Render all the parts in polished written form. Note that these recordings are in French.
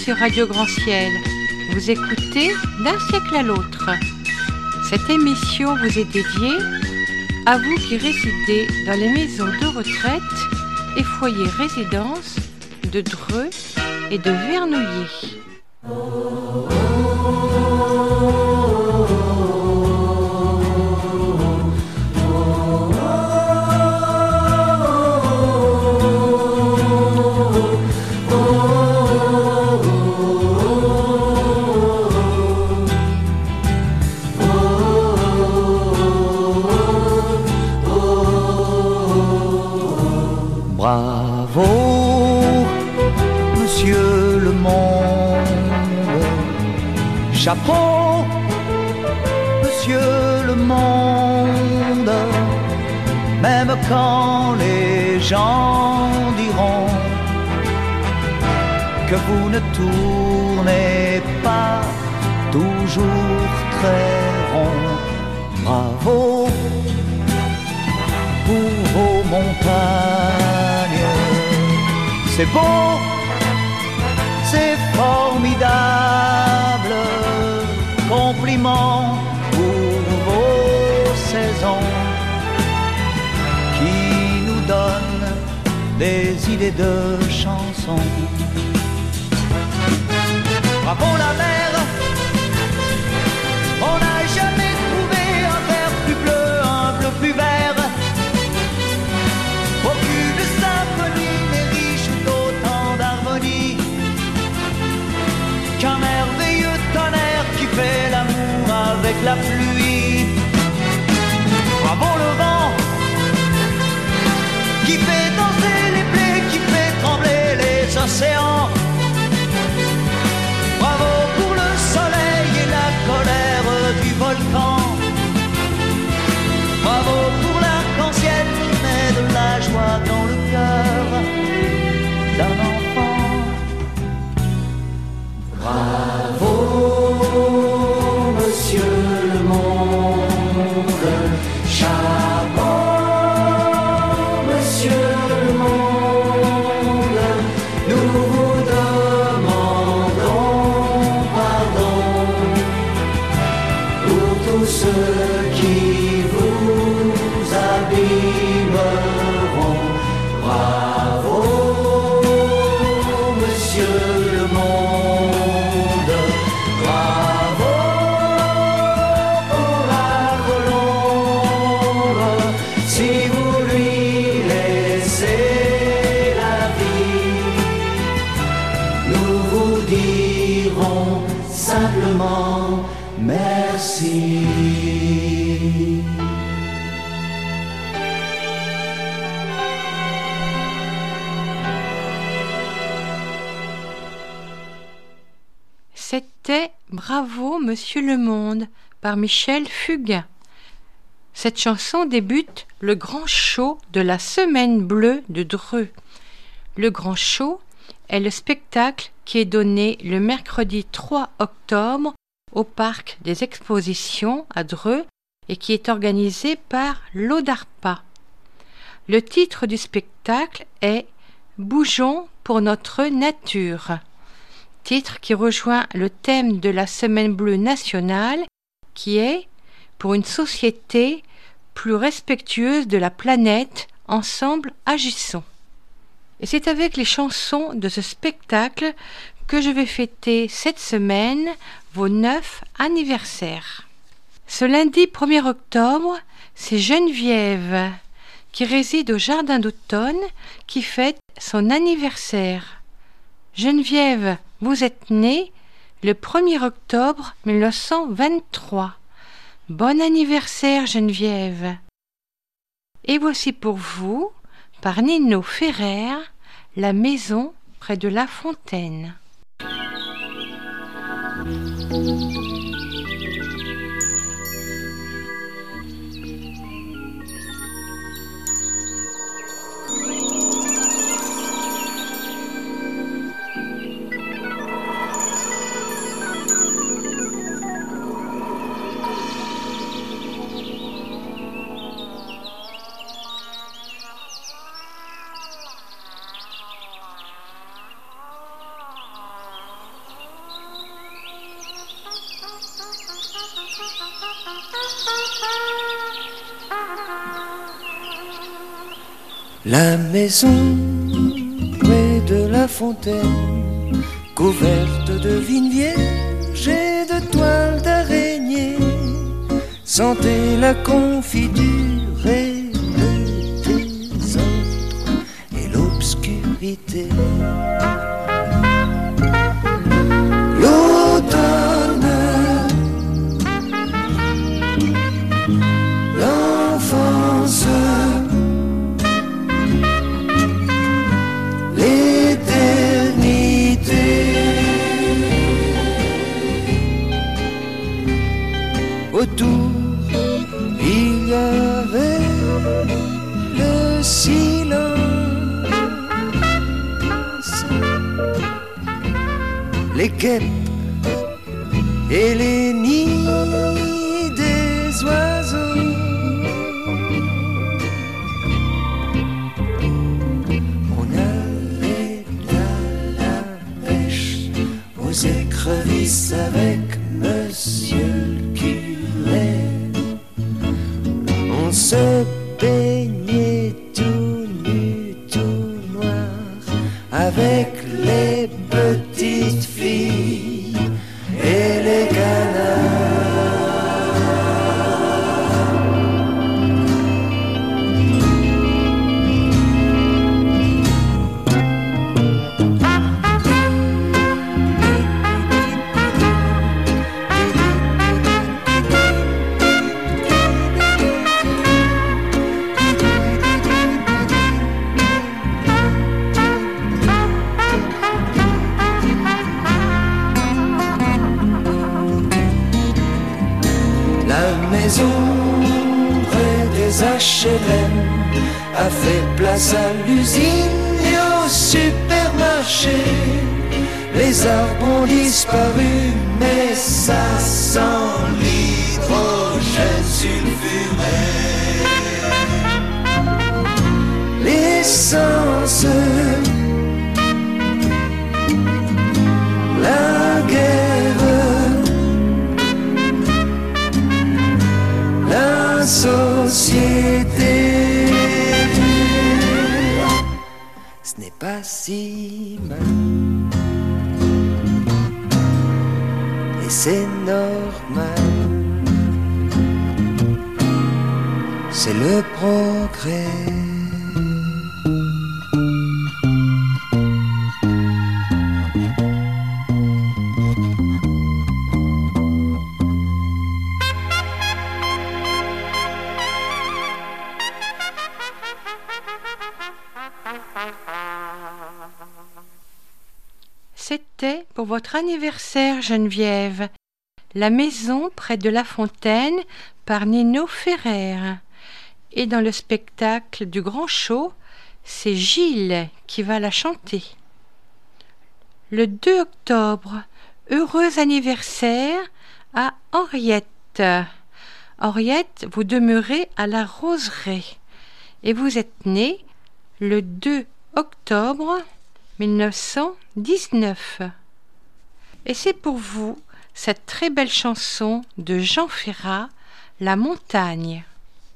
sur Radio Grand Ciel. Vous écoutez D'un siècle à l'autre. Cette émission vous est dédiée à vous qui résidez dans les maisons de retraite et foyers résidence de Dreux et de Vernouillet. Bravo, monsieur le monde. Chapeau, monsieur le monde. Même quand les gens diront que vous ne tournez pas toujours très rond. Bravo pour vos montagnes. C'est beau, c'est formidable. Compliment pour vos saisons qui nous donnent des idées de chansons. Bravo la mer, on n'a jamais trouvé un vert plus bleu, un bleu plus vert. Aucune symphonie n'est riche d'autant d'harmonie qu'un merveilleux tonnerre qui fait l'amour avec la pluie. Bravo le vent qui fait danser les blés, qui fait trembler les océans. Bravo pour le soleil et la colère du volcan. Bravo pour l'arc-en-ciel qui met de la joie dans le cœur d'un enfant. Bravo, monsieur le monde. Chapeau, monsieur le monde. Nous vous demandons pardon pour tous ceux qui vous abîmeront. Bravo, monsieur le monde. Bravo pour la colombe. Si vous lui laissez la vie, nous vous dirons simplement merci. C'était Bravo Monsieur le Monde par Michel Fugain. Cette chanson débute le grand show de la Semaine bleue de Dreux. Le grand show est le spectacle qui est donné le mercredi 3 octobre au parc des expositions à Dreux et qui est organisé par l'Odarpa. Le titre du spectacle est Bougeons pour notre nature. Titre qui rejoint le thème de la Semaine bleue nationale qui est pour une société plus respectueuse de la planète, ensemble agissons. Et c'est avec les chansons de ce spectacle que je vais fêter cette semaine vos 9 anniversaires. Ce lundi 1er octobre, c'est Geneviève qui réside au Jardin d'automne qui fête son anniversaire. Geneviève, vous êtes née le 1er octobre 1923. Bon anniversaire Geneviève. Et voici pour vous, par Nino Ferrer, La maison près de la fontaine. La maison près de la fontaine, couverte de vignes vierges et de toiles d'araignée, sentait la confiture et le désordre et l'obscurité. L'automne, l'enfance, autour, il y avait le silence, les guêpes et les nids des oiseaux. On allait à la pêche aux écrevisses avec Monsieur le curé. On se baignait tout nu, tout noir, avec les petites filles et les canards. HLM a fait place à l'usine et au supermarché. Les arbres ont disparu, mais ça sent l'hydrogène sulfuré. L'essence, la guerre, la société. Ce n'est pas si mal, et c'est normal, c'est le progrès. C'était pour votre anniversaire, Geneviève, La maison près de la fontaine par Nino Ferrer. Et dans le spectacle du Grand Show, c'est Gilles qui va la chanter. Le 2 octobre, heureux anniversaire à Henriette. Henriette, vous demeurez à la Roseraie et vous êtes née le 2 octobre 1919. Et c'est pour vous cette très belle chanson de Jean Ferrat, La montagne.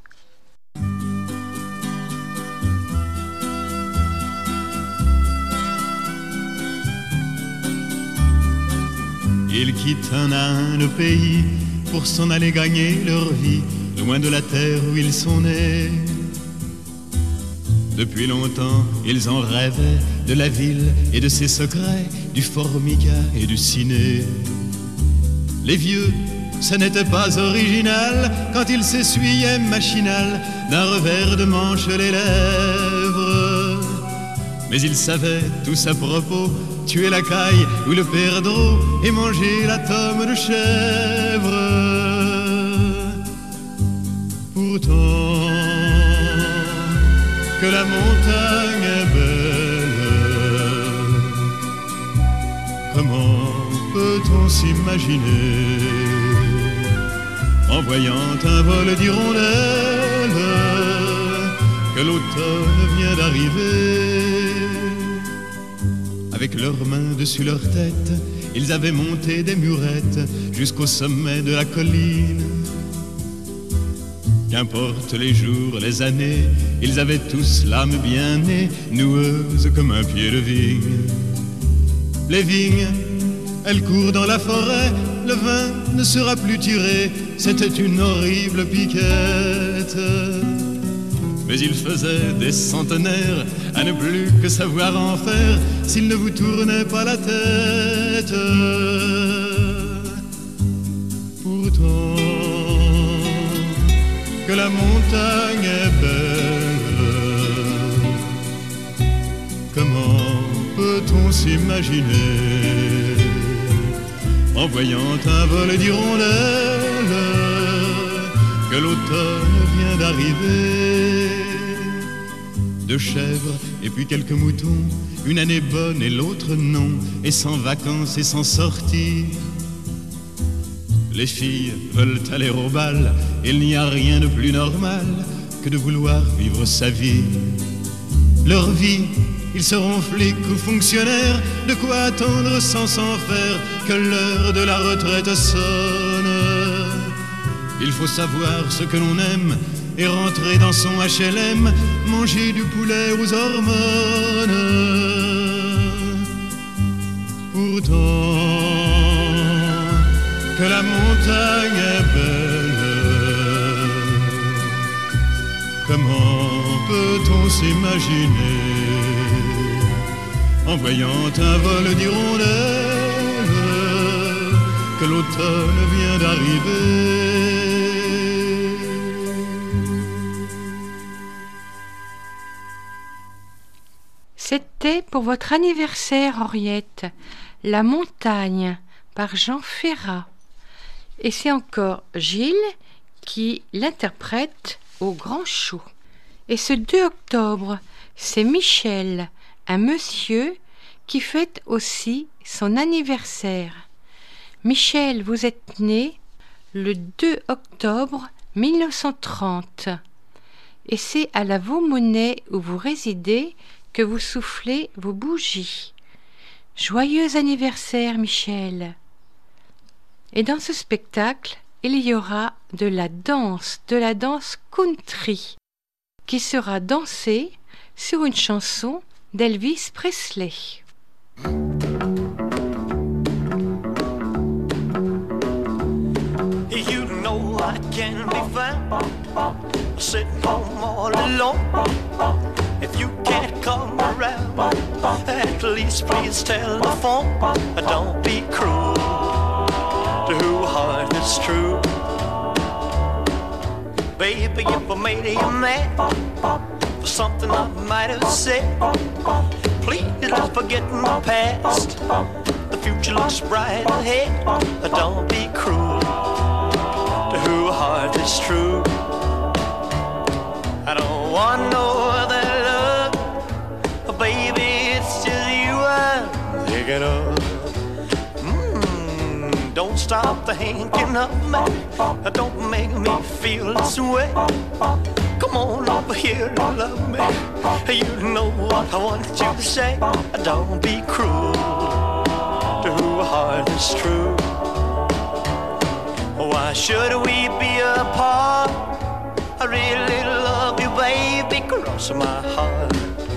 Ils quittent un à un le pays pour s'en aller gagner leur vie, loin de la terre où ils sont nés. Depuis longtemps, ils en rêvaient de la ville et de ses secrets, du formica et du ciné. Les vieux, ce n'était pas original quand ils s'essuyaient machinal d'un revers de manche les lèvres. Mais ils savaient tous à propos tuer la caille ou le perdreau et manger la tome de chèvre. Pourtant, que la montagne est belle, comment peut-on s'imaginer en voyant un vol d'hirondelles que l'automne vient d'arriver? Avec leurs mains dessus leur tête, ils avaient monté des murettes jusqu'au sommet de la colline. Qu'importe les jours, les années, ils avaient tous l'âme bien née, noueuse comme un pied de vigne. Les vignes, elles courent dans la forêt, le vin ne sera plus tiré, c'était une horrible piquette. Mais il faisait des centenaires à ne plus que savoir en faire s'il ne vous tournait pas la tête. Pourtant, que la montagne est belle, comment peut-on s'imaginer en voyant un vol d'hirondelles que l'automne vient d'arriver? Deux chèvres et puis quelques moutons, une année bonne et l'autre non, et sans vacances et sans sortie. Les filles veulent aller au bal, il n'y a rien de plus normal que de vouloir vivre sa vie. Leur vie, ils seront flics ou fonctionnaires, de quoi attendre sans s'en faire que l'heure de la retraite sonne. Il faut savoir ce que l'on aime et rentrer dans son HLM, manger du poulet aux hormones. Pourtant, que la montagne est belle, comment peut-on s'imaginer en voyant un vol d'hirondelles que l'automne vient d'arriver? C'était pour votre anniversaire, Henriette, La montagne par Jean Ferrat. Et c'est encore Gilles qui l'interprète au Grand Show. Et ce 2 octobre, c'est Michel, un monsieur qui fête aussi son anniversaire. Michel, vous êtes né le 2 octobre 1930. Et c'est à la Vaumonnaie où vous résidez que vous soufflez vos bougies. Joyeux anniversaire, Michel! Et dans ce spectacle, il y aura de la danse country, qui sera dansée sur une chanson d'Elvis Presley. You know I can be found sitting home all alone. If you can't come around, at least please telephone. Don't be cruel to who heart is true. Baby, if I made you mad for something I might have said, please don't forget my past. The future looks bright ahead. Don't be cruel to who heart is true. I don't want no other love, baby, it's just you I'm thinking of. Don't stop thinking of me, don't make me feel this way. Come on over here and love me, you know what I want you to say. Don't be cruel to who heart is true. Why should we be apart? I really love you, baby, cross my heart.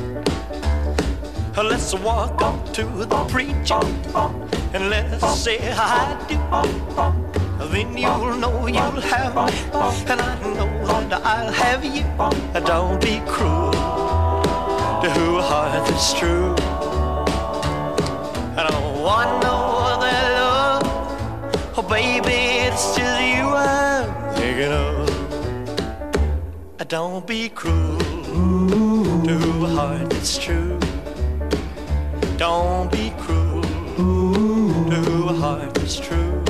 Let's walk up to the preacher and let's say I do. Then you'll know you'll have me, and I know that I'll have you. Don't be cruel to who heart is true. I don't want no other love, oh baby, it's just you I'm thinking of. Don't be cruel to who heart is true. Don't be cruel to who heart is true.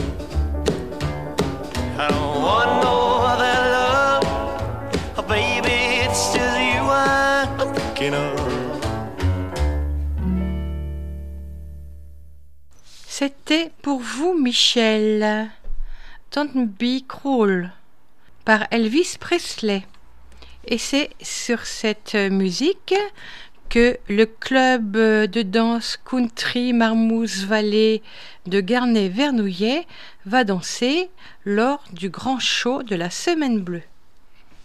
I don't want no other love, oh baby, it's just you I'm thinking of. C'était pour vous, Michel, Don't Be Cruel par Elvis Presley. Et c'est sur cette musique que le club de danse country Marmouze Valley de Garnet-Vernouillet va danser lors du grand show de la Semaine Bleue.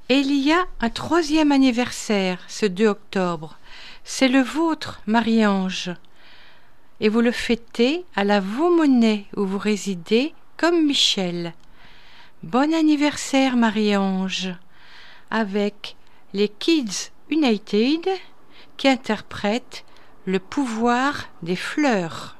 Et il y a un troisième anniversaire, ce 2 octobre. C'est le vôtre, Marie-Ange. Et vous le fêtez à la Vaumonnaie où vous résidez, comme Michel. Bon anniversaire, Marie-Ange, avec les Kids United qui interprètent Le pouvoir des fleurs.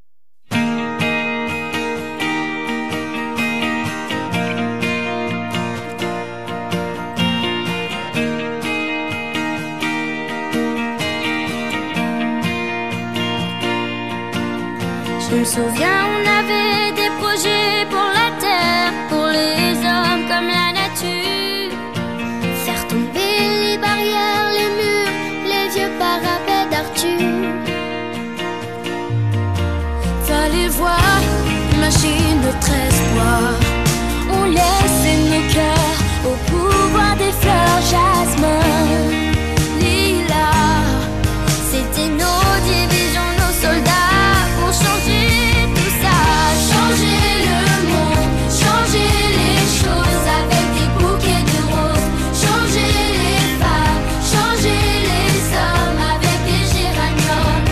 Je me souviens, on avait des projets pour la terre, pour les hommes comme la nature. Faire tomber les barrières, les murs, les vieux parapets d'Arthur. Fallait voir, imagine notre espoir. On laissait nos cœurs au pouvoir des fleurs, jasmin, lilas. C'était nos divisions, nos soldats pour changer tout ça. Changer le monde, changer les choses avec des bouquets de roses. Changer les femmes, changer les hommes avec des géraniums.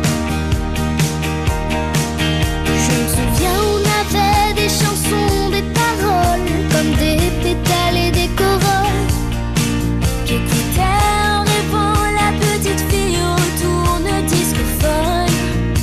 Je me souviens, on avait des chansons, des paroles, comme des pétales et des corolles, qui écoutaient en rêvant la petite fille autour de discophone.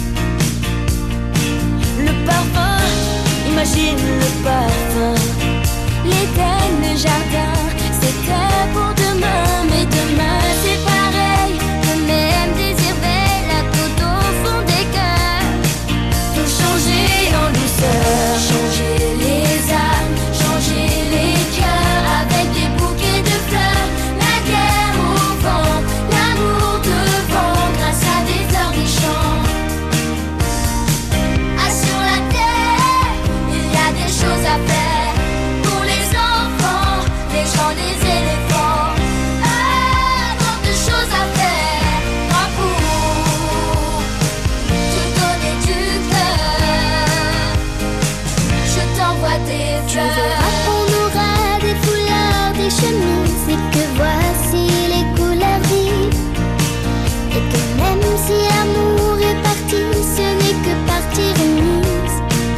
Le parfum, imagine le parfum, l'Éden, le jardin, c'était pour demain, mais demain c'est pareil. Le même désir veille la tout au fond des cœurs. Tout changer en douceur, changer les âmes, changer les cœurs avec des bouquets de fleurs. La guerre au vent, l'amour devant, grâce à des fleurs des champs. Ah, sur la terre, il y a des choses à faire pour les enfants, les gens, les éléphants. Ah, tant de choses à faire, moi pour te donner du cœur. Je t'envoie des fleurs. On aura des foulards, des chemises, et que voici les couleurs vives. Et que même si l'amour est parti, ce n'est que partie remise.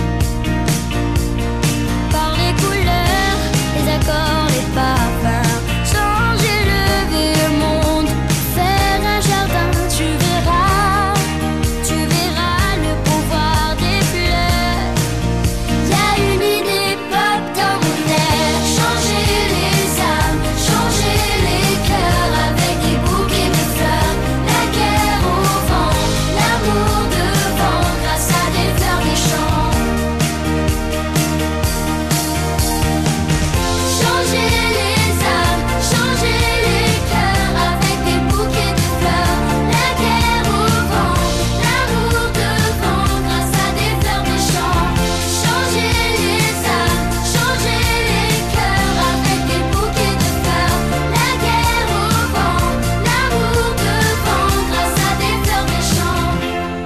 Par les couleurs, les accords, les parfums, changer le vieux monde, faire un jardin. Tu verras le pouvoir des fleurs. Y a une idée pop dans mon air. Changer les âmes, changer les cœurs avec des bouquets de fleurs. La guerre au vent, l'amour devant, grâce à des fleurs des champs. Changer les âmes, changer les cœurs avec des bouquets de fleurs. La guerre au vent, l'amour devant, grâce à des fleurs des champs. Changer les âmes, changer les cœurs avec des bouquets de fleurs. La guerre au vent, l'amour devant, grâce à des fleurs des champs.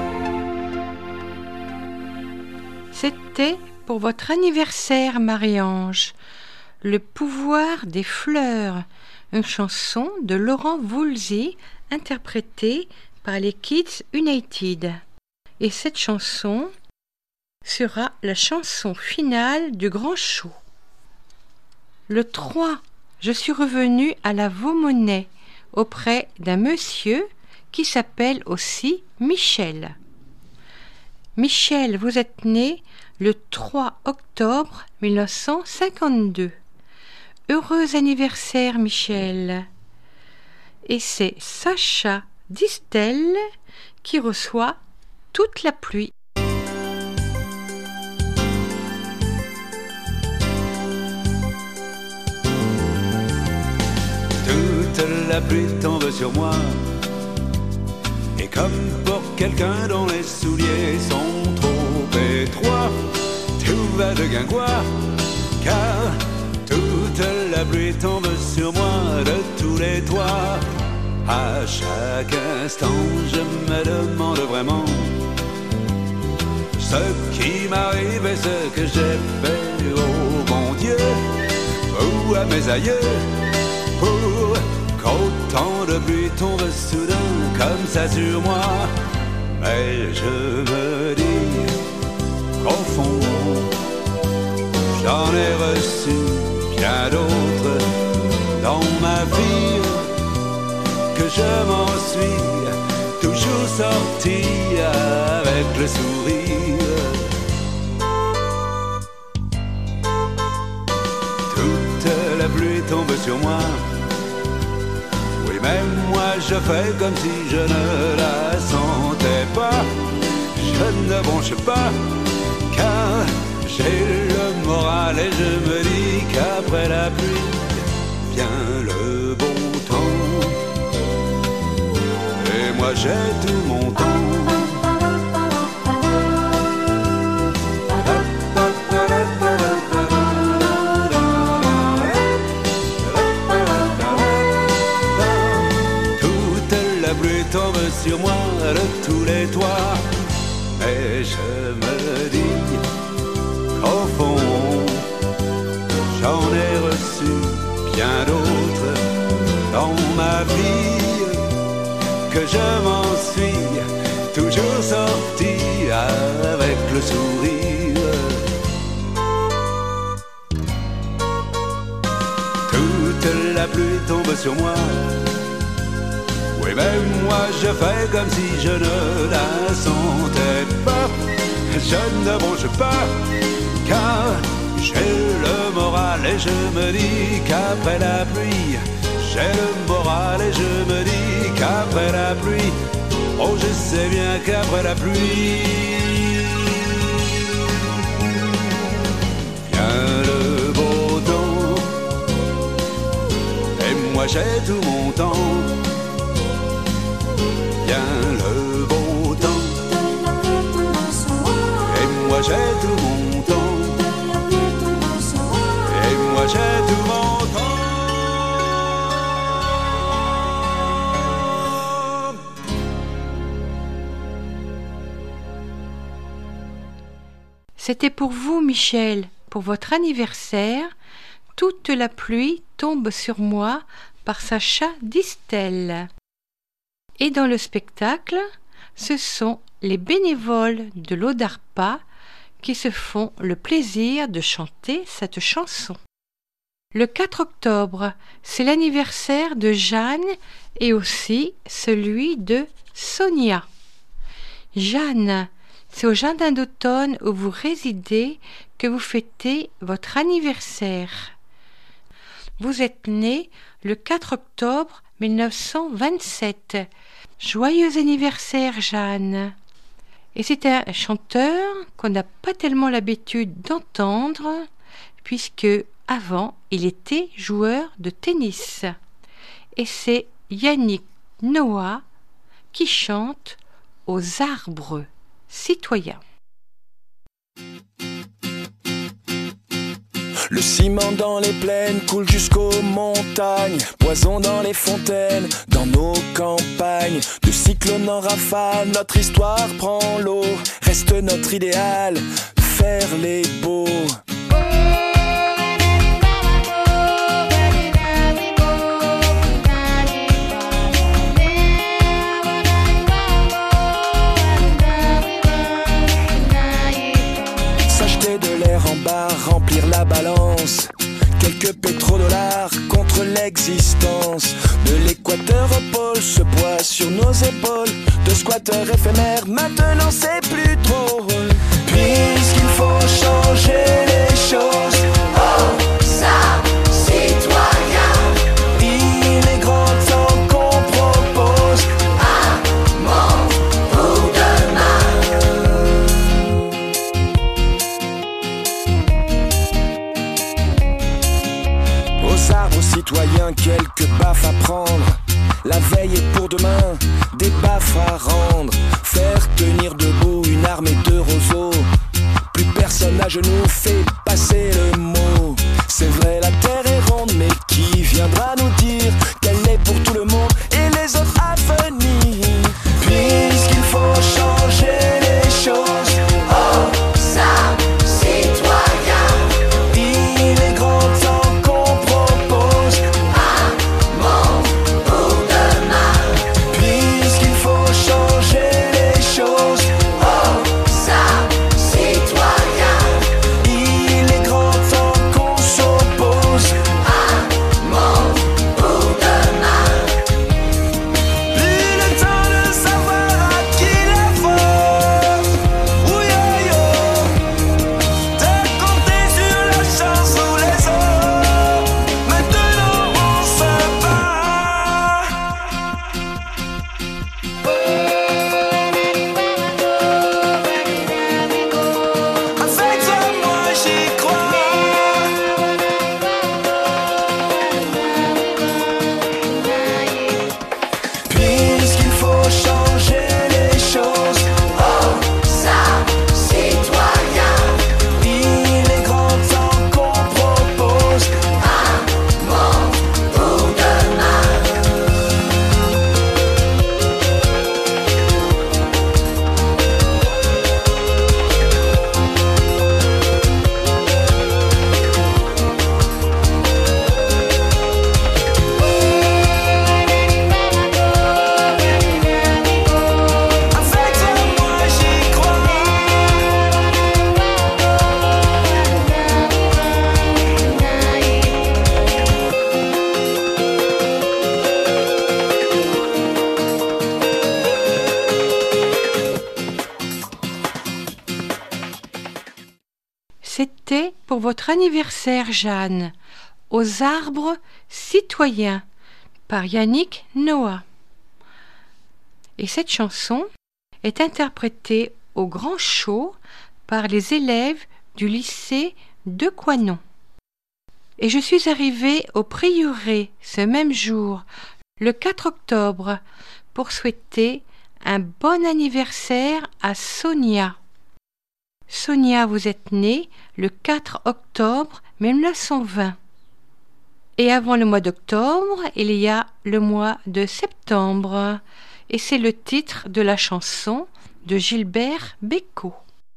C'était pour votre anniversaire, Marie-Ange, Le pouvoir des fleurs, une chanson de Laurent Voulzy interprétée par les Kids United. Et cette chanson sera la chanson finale du Grand Show. Le 3, je suis revenue à la Vaumonnaie auprès d'un monsieur qui s'appelle aussi Michel. Michel, vous êtes né le 3 octobre 1952. Heureux anniversaire, Michel. Et c'est Sacha Distel qui reçoit toute la pluie. Toute la pluie tombe sur moi, et comme pour quelqu'un dont les souliers sont trop étroits, tout va de guingois, car toute la pluie tombe sur moi de tous les toits. À chaque instant, je me demande vraiment ce qui m'arrive et ce que j'ai fait au bon Dieu ou à mes aïeux. temps de pluie tombe soudain comme ça sur moi. Mais je me dis qu'au fond, j'en ai reçu bien d'autres dans ma vie, que je m'en suis toujours sorti avec le sourire. Toute la pluie tombe sur moi. Oui, même moi je fais comme si je ne la sentais pas. Je ne bronche pas, car j'ai le moral et je me dis qu'après la pluie vient le bon temps. Et moi j'ai tout mon temps. Tombe sur moi de tous les toits. Et je me dis qu'au fond, j'en ai reçu bien d'autres dans ma vie, que je m'en suis toujours sorti avec le sourire. Toute la pluie tombe sur moi. Oui, même moi je fais comme si je ne la sentais pas. Je ne bronche pas, car j'ai le moral et je me dis qu'après la pluie, j'ai le moral et je me dis qu'après la pluie, oh je sais bien qu'après la pluie vient le beau temps. Et moi j'ai tout mon temps. Le beau temps. Et moi j'ai tout mon temps. Et moi j'ai tout mon temps. C'était pour vous, Michel, pour votre anniversaire. Toute la pluie tombe sur moi par Sacha Distel. Et dans le spectacle, ce sont les bénévoles de l'Odarpa qui se font le plaisir de chanter cette chanson. Le 4 octobre, c'est l'anniversaire de Jeanne et aussi celui de Sonia. Jeanne, c'est au Jardin d'automne où vous résidez que vous fêtez votre anniversaire. Vous êtes née le 4 octobre 1927. Joyeux anniversaire, Jeanne. Et c'est un chanteur qu'on n'a pas tellement l'habitude d'entendre, puisque avant, il était joueur de tennis. Et c'est Yannick Noah qui chante aux arbres citoyens. Le ciment dans les plaines coule jusqu'aux montagnes, poison dans les fontaines, dans nos campagnes. De cyclone en rafale, notre histoire prend l'eau. Reste notre idéal, faire les beaux. S'acheter de l'air en bar, remplir la balance. Quelques pétrodollars contre l'existence. De l'équateur au pôle, ce poids sur nos épaules. De squatteurs éphémères, maintenant c'est plus drôle. Puisqu'il faut changer les choses. Aux arbres citoyens, Il est grand temps qu'on propose un monde pour demain. Aux arbres citoyens, quelques baffes à prendre. La veille est pour demain, des baffes à rendre. Faire tenir debout une armée de roseaux. Plus personne à genoux fait passer le mot. C'est vrai, la terre est ronde, mais qui viendra nous dire qu'elle est pour tout le monde et les autres à venir? Puisqu'il faut changer les choses. Aux arbres citoyens, Il est grand temps qu'on propose un monde pour pour votre anniversaire, Jeanne, aux arbres citoyens, par Yannick Noah. Et cette chanson est interprétée au Grand Show par les élèves du lycée de Coisnon. Et je suis arrivée au prieuré ce même jour, le 4 octobre, pour souhaiter un bon anniversaire à Sonia. Sonia, vous êtes née le 4 octobre 1920. Et avant le mois d'octobre, il y a le mois de septembre. Et c'est le titre de la chanson de Gilbert Bécaud.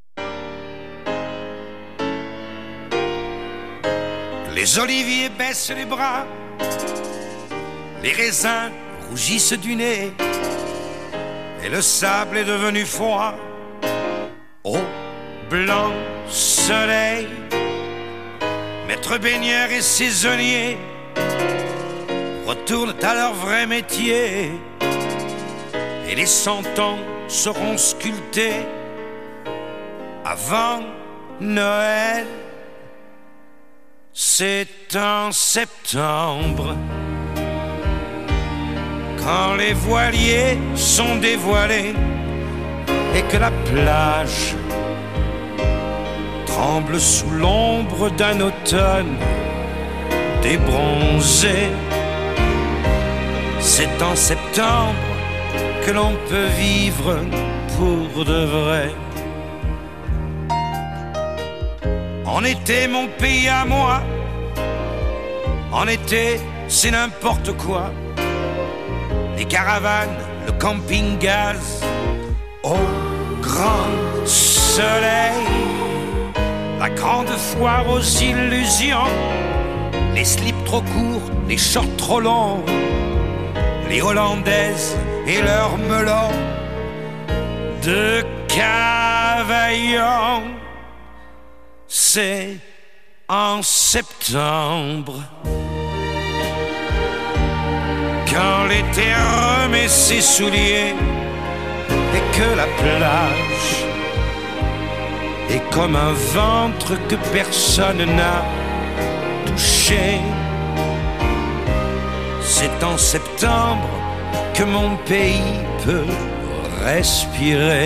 Les oliviers baissent les bras, les raisins rougissent du nez, et le sable est devenu froid. Au blanc soleil, maître baigneur et saisonnier retournent à leur vrai métier, et les 100 ans seront sculptés avant Noël. C'est en septembre, quand les voiliers sont dévoilés et que la plage tremble sous l'ombre d'un automne débronzé. C'est en septembre que l'on peut vivre pour de vrai. En été, mon pays à moi, en été, c'est n'importe quoi. Les caravanes, le camping-gaz, au grand soleil, la grande foire aux illusions, les slips trop courts, les shorts trop longs, les hollandaises et leurs melons de Cavaillon. C'est en septembre, quand l'été remet ses souliers et que la plage est comme un ventre que personne n'a touché. C'est en septembre que mon pays peut respirer.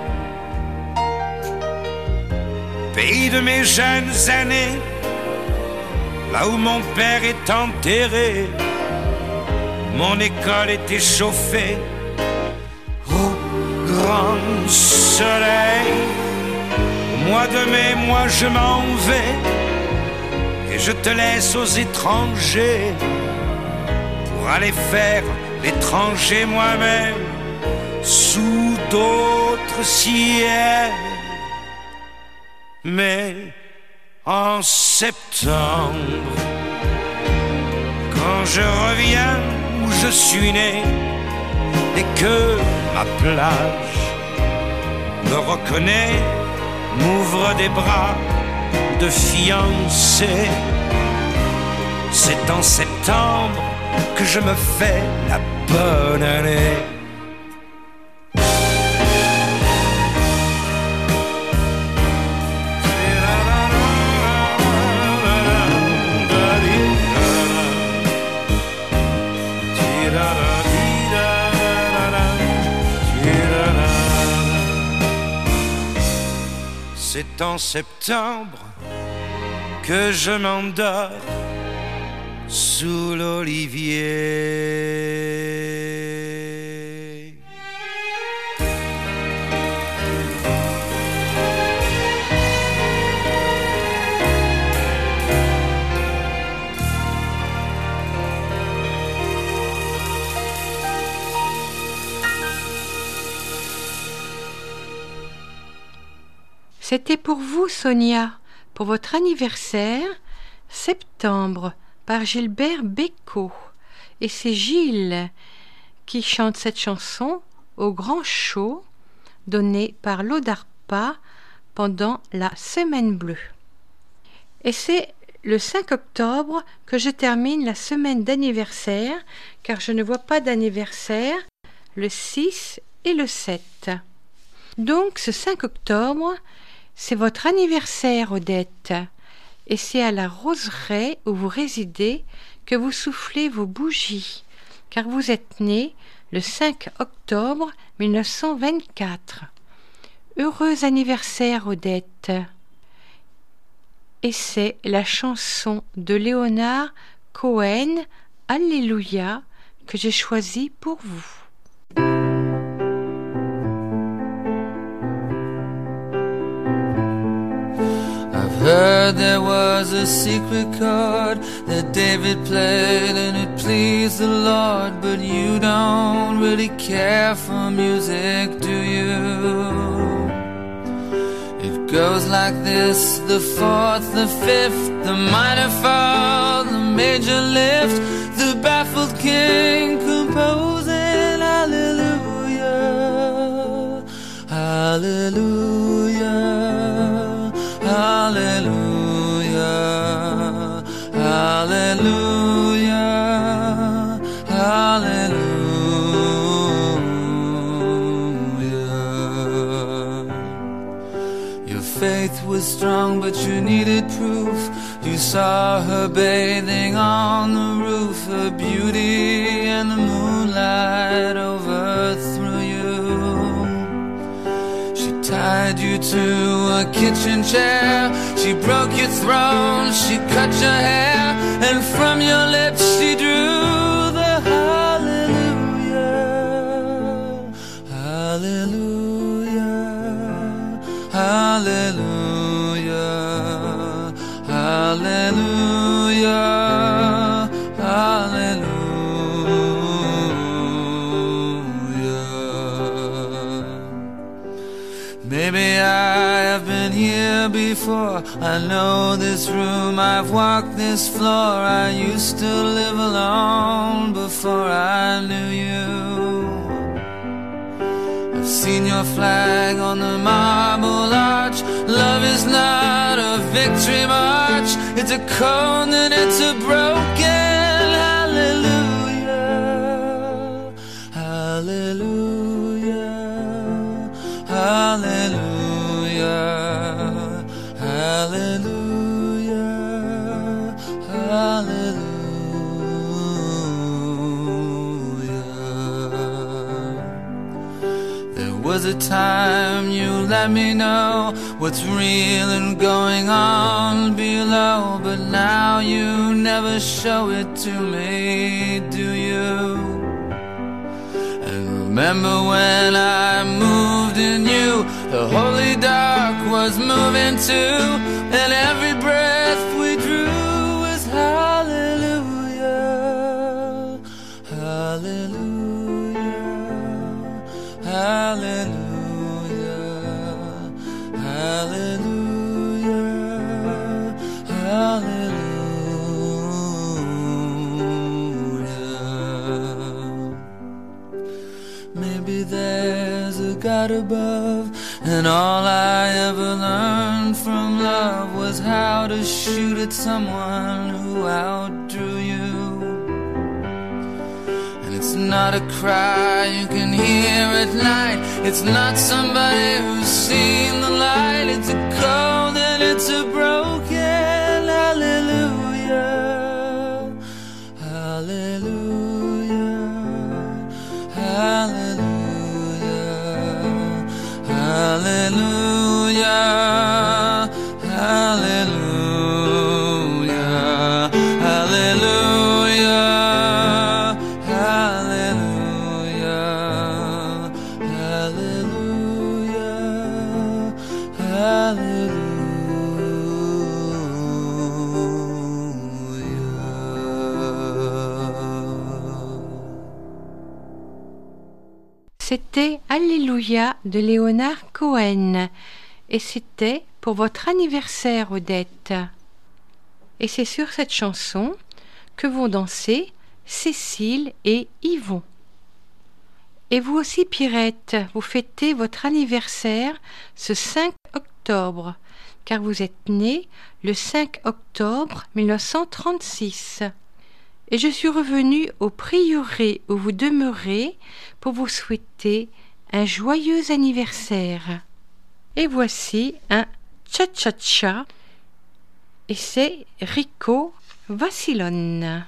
Pays de mes jeunes années, là où mon père est enterré, mon école était chauffée au grand soleil. Au mois de mai, moi je m'en vais et je te laisse aux étrangers pour aller faire l'étranger moi-même sous d'autres ciels. Mais en septembre, quand je reviens où je suis né et que ma plage me reconnaît, m'ouvre des bras de fiancé, c'est en septembre que je me fais la bonne année. C'est en septembre que je m'endors sous l'olivier. C'était pour vous, Sonia, pour votre anniversaire, septembre, par Gilbert Bécaud. Et c'est Gilles qui chante cette chanson au Grand Show donné par l'Odarpa pendant la Semaine Bleue. Et c'est le 5 octobre que je termine la semaine d'anniversaire, car je ne vois pas d'anniversaire le 6 et le 7. Donc ce 5 octobre, c'est votre anniversaire, Odette, et c'est à la roseraie où vous résidez que vous soufflez vos bougies, car vous êtes né le 5 octobre 1924. Heureux anniversaire, Odette. Et c'est la chanson de Leonard Cohen, Alléluia, que j'ai choisie pour vous. Heard there was a secret chord that David played and it pleased the Lord, but you don't really care for music, do you? It goes like this: the fourth, the fifth, the minor fall, the major lift, the baffled king composing hallelujah, hallelujah, hallelujah, hallelujah, hallelujah. Your faith was strong, but you needed proof. You saw her bathing on the roof, her beauty and the moonlight overthrew you. Tied you to a kitchen chair, she broke your throne, she cut your hair, and from your lips she drew the hallelujah, hallelujah, hallelujah, hallelujah, hallelujah. Maybe I have been here before. I know this room, I've walked this floor. I used to live alone before I knew you. I've seen your flag on the marble arch. Love is not a victory march. It's a cold and it's a broken hallelujah, hallelujah, hallelujah, hallelujah, hallelujah. There was a time you let me know what's real and going on below, but now you never show it to me, do you? Remember when I moved in you, the holy dark was moving too, and every breath we drew was hallelujah, hallelujah, hallelujah, hallelujah, hallelujah. Maybe there's a God above, and all I ever learned from love was how to shoot at someone who outdrew you. And it's not a cry you can hear at night, it's not somebody who's seen the light. It's a cold and it's a broken hallelujah, hallelujah, hallelujah, hallelujah, hallelujah, hallelujah, hallelujah, hallelujah, hallelujah. C'était Alléluia de Leonard Cohen et c'était pour votre anniversaire, Odette. Et c'est sur cette chanson que vont danser Cécile et Yvon. Et vous aussi, Pierrette, vous fêtez votre anniversaire ce 5 octobre, car vous êtes née le 5 octobre 1936. Et je suis revenue au prieuré où vous demeurez pour vous souhaiter un joyeux anniversaire. Et voici un cha-cha-cha et c'est Rico Vacillone.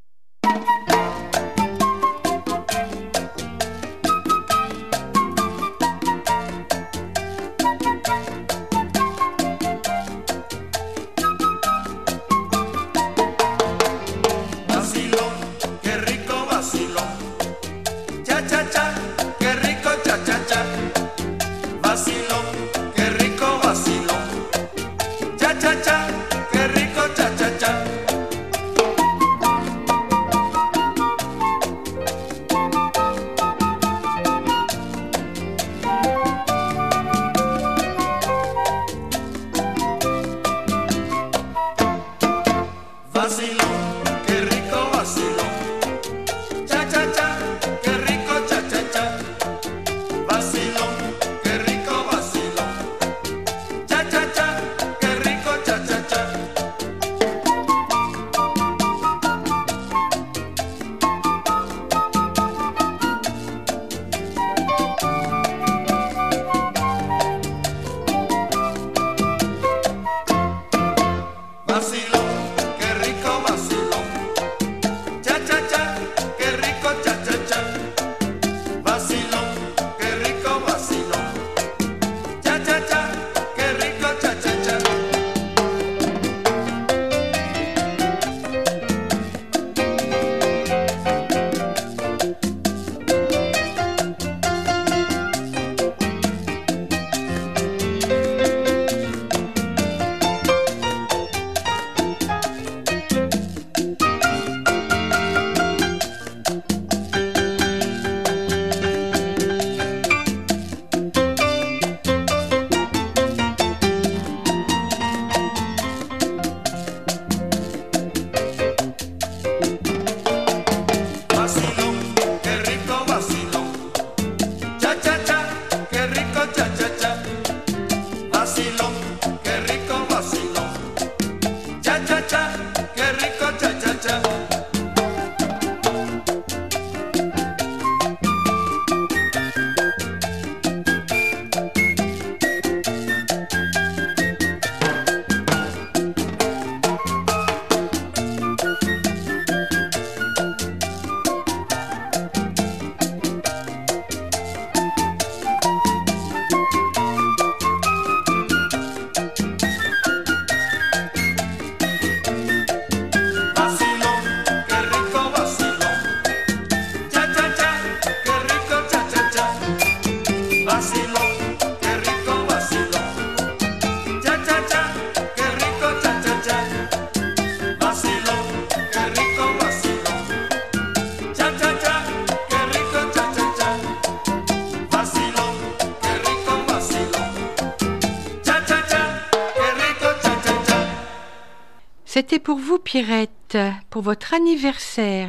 C'était pour vous, Pierrette, pour votre anniversaire,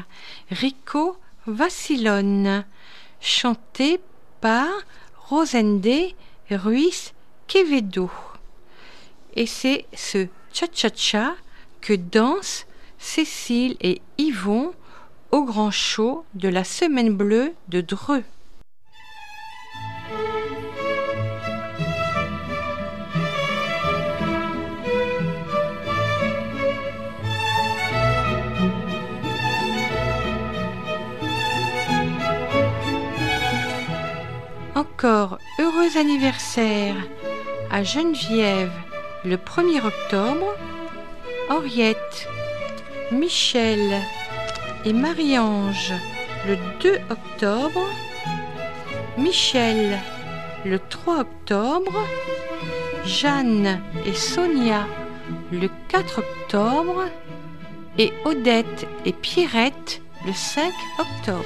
Rico Vacillone, chanté par Rosende Ruiz Quevedo. Et c'est ce cha-cha-cha que dansent Cécile et Yvon au grand show de la Semaine Bleue de Dreux. Encore heureux anniversaire à Geneviève le 1er octobre, Henriette, Michel et Marie-Ange le 2 octobre, Michel le 3 octobre, Jeanne et Sonia le 4 octobre et Odette et Pierrette le 5 octobre.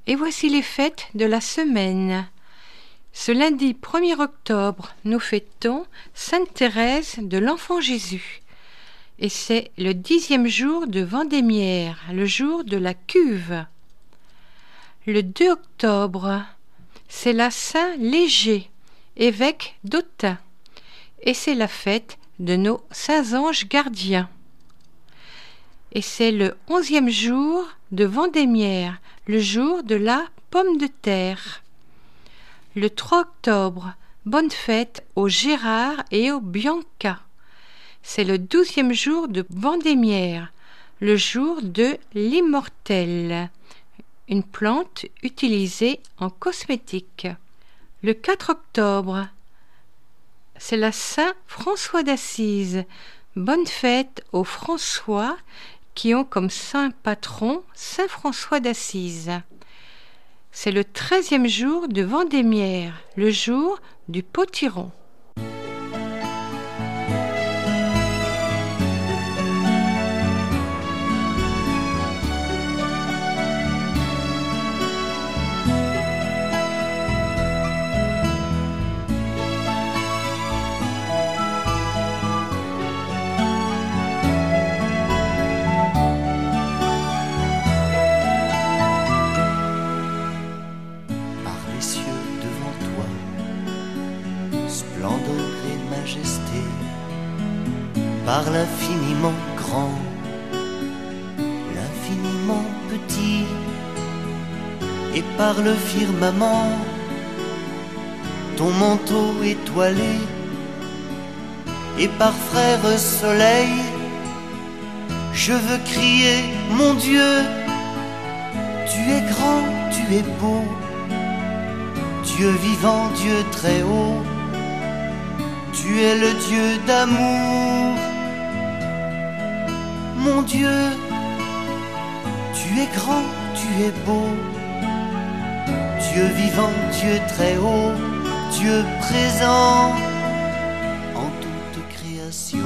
Et voici les fêtes de la semaine. Ce lundi 1er octobre, nous fêtons Sainte Thérèse de l'Enfant Jésus. Et c'est le 10e jour de Vendémiaire, le jour de la cuve. Le 2 octobre, c'est la Saint Léger, évêque d'Autun. Et c'est la fête de nos saints anges gardiens. Et c'est le 11e jour de Vendémiaire, le jour de la pomme de terre. Le 3 octobre, bonne fête aux Gérard et aux Bianca. C'est le 12e jour de Vendémiaire, le jour de l'immortelle, une plante utilisée en cosmétique. Le 4 octobre, c'est la Saint François d'Assise. Bonne fête aux François qui ont comme saint patron Saint François d'Assise. C'est le 13e jour de Vendémiaire, le jour du potiron. Par l'infiniment grand, l'infiniment petit, et par le firmament, ton manteau étoilé, et par frère soleil, je veux crier, mon Dieu, tu es grand, tu es beau, Dieu vivant, Dieu très haut, tu es le Dieu d'amour. Mon Dieu, tu es grand, tu es beau, Dieu vivant, Dieu très haut, Dieu présent en toute création.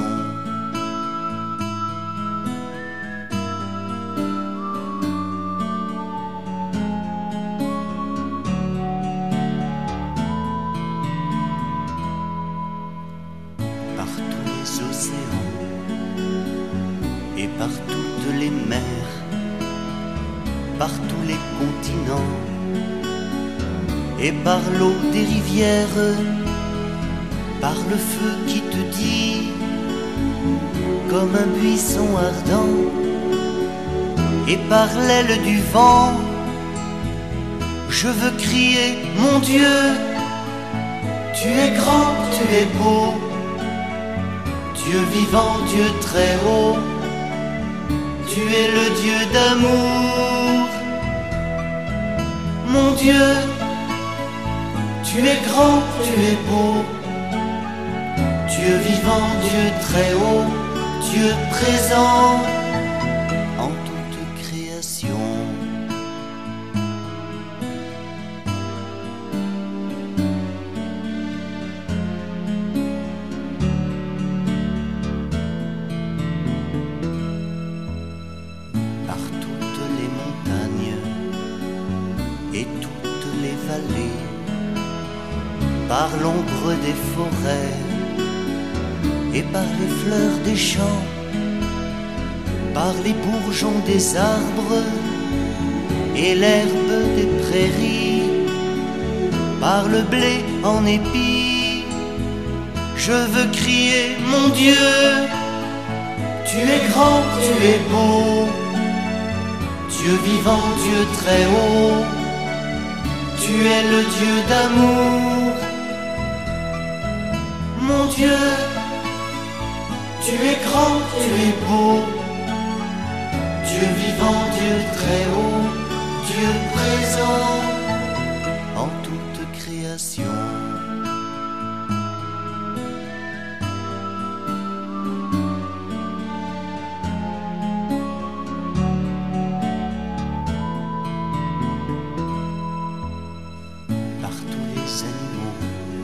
Par tous les océans et par toutes les mers, par tous les continents, et par l'eau des rivières, par le feu qui te dit, comme un buisson ardent, et par l'aile du vent, je veux crier, mon Dieu, tu es grand, tu es beau, Dieu vivant, Dieu très haut, tu es le Dieu d'amour. Mon Dieu, tu es grand, tu es beau, Dieu vivant, Dieu très haut, Dieu présent en toute création. Par toutes les montagnes et toutes les vallées, par l'ombre des forêts et par les fleurs des champs, par les bourgeons des arbres et l'herbe des prairies, par le blé en épis, je veux crier, mon Dieu, tu es grand, tu es beau, Dieu vivant, Dieu très haut, tu es le Dieu d'amour. Mon Dieu, tu es grand, tu es beau, Dieu vivant, Dieu très haut, Dieu présent en toute création. Par tous les animaux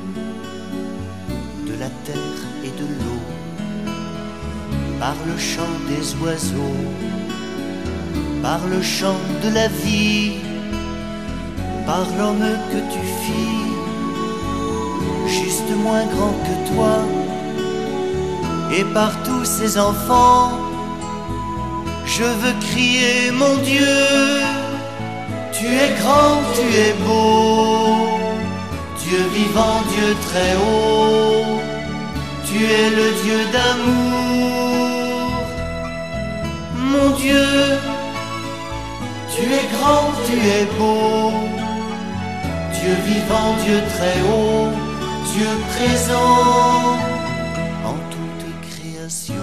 de la terre et de l'eau, par le chant des oiseaux, par le chant de la vie, par l'homme que tu fis, juste moins grand que toi, et par tous ces enfants, je veux crier mon Dieu, tu es grand, tu es beau, Dieu vivant, Dieu très haut, tu es le Dieu d'amour, mon Dieu, tu es grand, tu es beau, Dieu vivant, Dieu très haut, Dieu présent en toute création.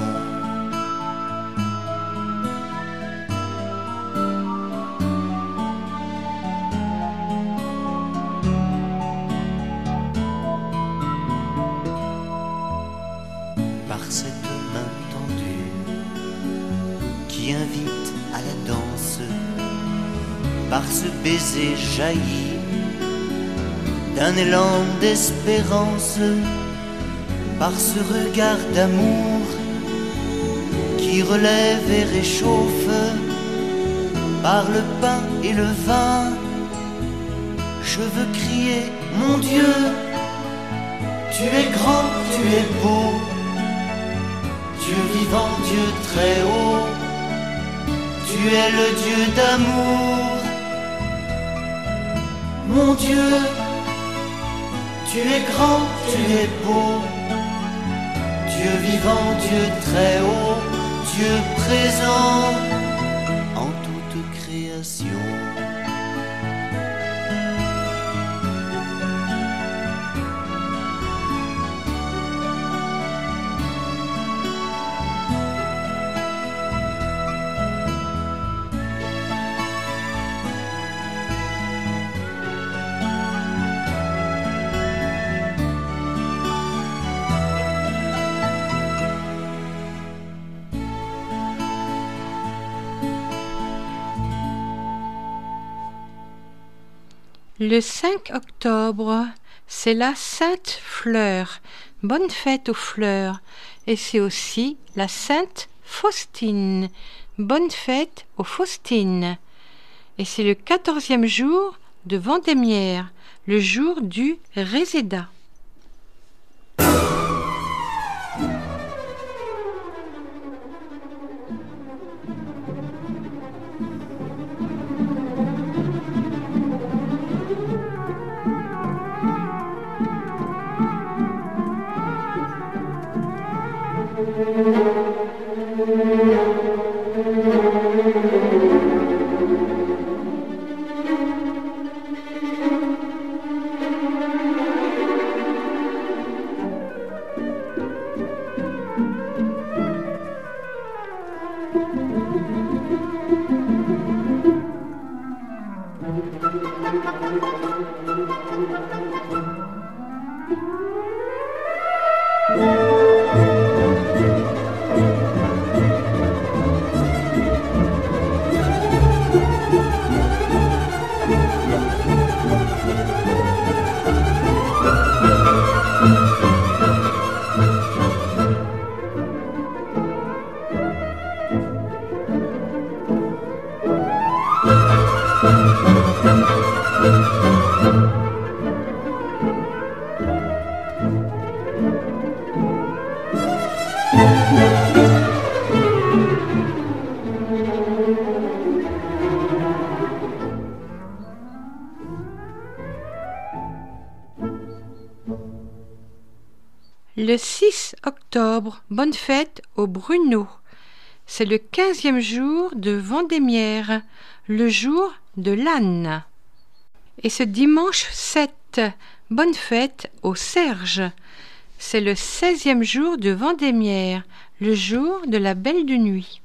Par cette main tendue qui invite à la danse, par ce baiser jailli d'un élan d'espérance, par ce regard d'amour qui relève et réchauffe, par le pain et le vin, je veux crier mon Dieu, tu es grand, tu es beau, Dieu vivant, Dieu très haut, tu es le Dieu d'amour, mon Dieu, tu es grand, tu es beau, Dieu vivant, Dieu très haut, Dieu présent en toute création. Le 5 octobre, c'est la Sainte Fleur. Bonne fête aux fleurs. Et c'est aussi la Sainte Faustine. Bonne fête aux Faustines. Et c'est le 14e jour de Vendémiaire, le jour du Réséda. Le 6 octobre, bonne fête aux Bruno. C'est le 15e jour de Vendémiaire, le jour de l'âne. Et ce dimanche 7, bonne fête aux Serge. C'est le 16e jour de Vendémiaire, le jour de la Belle de Nuit.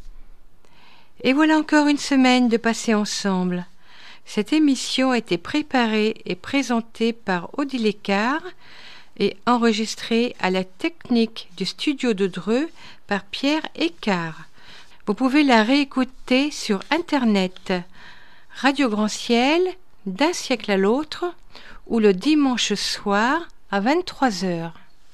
Et voilà encore une semaine de passer ensemble. Cette émission a été préparée et présentée par Odile Écart et enregistrée à la technique du studio de Dreux par Pierre Écart. Vous pouvez la réécouter sur Internet, Radio Grand Ciel, d'un siècle à l'autre, ou le dimanche soir à 23h.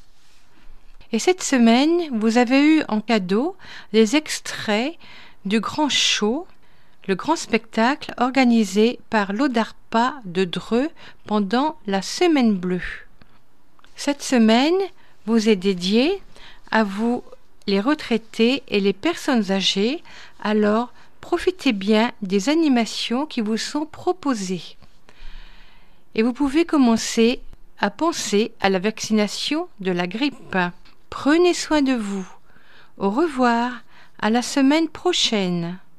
Et cette semaine, vous avez eu en cadeau des extraits du Grand Show le grand spectacle organisé par l'Odarpa de Dreux pendant la Semaine Bleue. Cette semaine vous est dédiée à vous, les retraités et les personnes âgées, alors profitez bien des animations qui vous sont proposées. Et vous pouvez commencer à penser à la vaccination de la grippe. Prenez soin de vous. Au revoir, à la semaine prochaine.